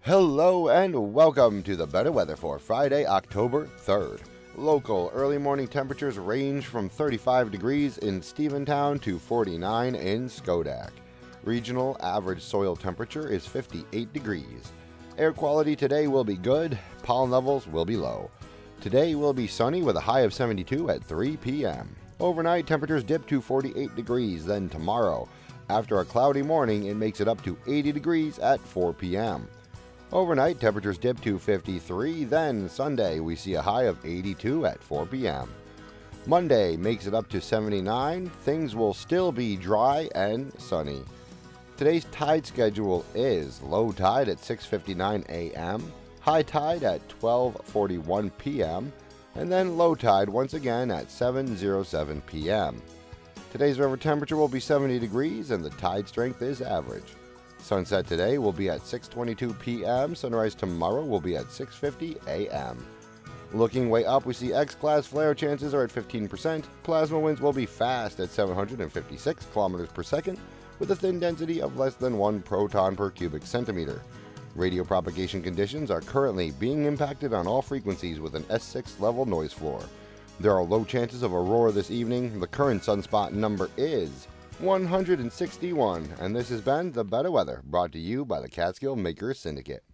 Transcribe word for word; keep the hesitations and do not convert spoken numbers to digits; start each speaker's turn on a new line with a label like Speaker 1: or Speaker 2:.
Speaker 1: Hello and welcome to the Better Weather for Friday, October third. Local early morning temperatures range from thirty-five degrees in Stephentown to forty-nine in Schodack. Regional average soil temperature is fifty-eight degrees. Air quality today will be good, pollen levels will be low. Today will be sunny with a high of seventy-two at three p.m. Overnight temperatures dip to forty-eight degrees, then tomorrow, after a cloudy morning, it makes it up to eighty degrees at four p.m. Overnight, temperatures dip to fifty-three, then Sunday we see a high of eighty-two at four p.m. Monday makes it up to seventy-nine, things will still be dry and sunny. Today's tide schedule is low tide at six fifty-nine a.m., high tide at twelve forty-one p.m., and then low tide once again at seven oh seven p.m. Today's river temperature will be seventy degrees and the tide strength is average. Sunset today will be at six twenty-two p.m. Sunrise tomorrow will be at six fifty a.m. Looking way up, we see X-class flare chances are at fifteen percent. Plasma winds will be fast at seven hundred fifty-six kilometers per second with a thin density of less than one proton per cubic centimeter. Radio propagation conditions are currently being impacted on all frequencies with an S six level noise floor. There are low chances of aurora this evening. The current sunspot number is one hundred sixty-one, and this has been the Better Weather, brought to you by the Catskill Makers Syndicate.